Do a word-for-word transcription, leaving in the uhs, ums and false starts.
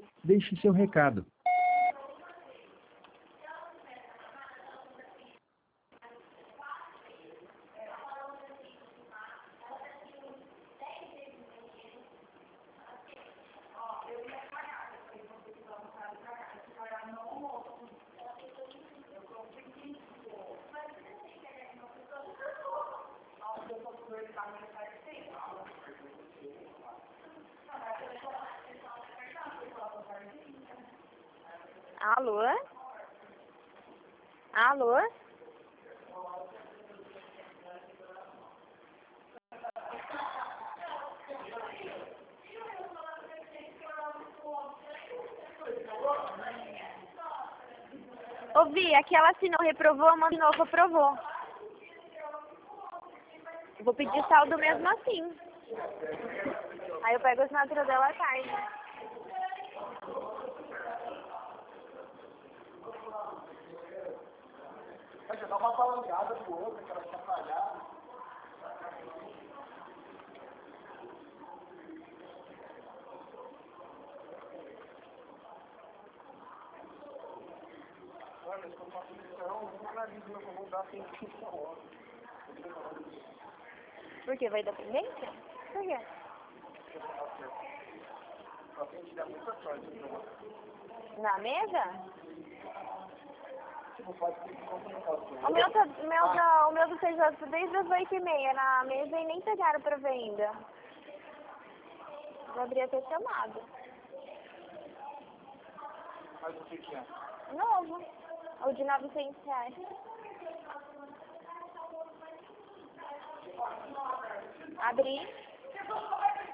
Deixe seu recado. Alô? Alô? Ouvi, aquela assinou, reprovou, manda de novo, aprovou. Vou pedir saldo mesmo assim. Aí eu pego a assinatura dela à tarde. Já dá uma falangada pro outro, que ela quer falhar. Olha, se eu faço missão, eu não analiso meu favor, dá sem quinze horas. Por quê? Vai dar pendência? Por quê? Só tem que dar muita sorte. Na mesa? Tipo, faz que O meu, tá, o meu, tá, o meu do fez desde as oito e meia na mesa e nem pegaram pra ver ainda. Vou abrir até chamado. Mas o que que é? Novo. O de novecentos reais. Abri.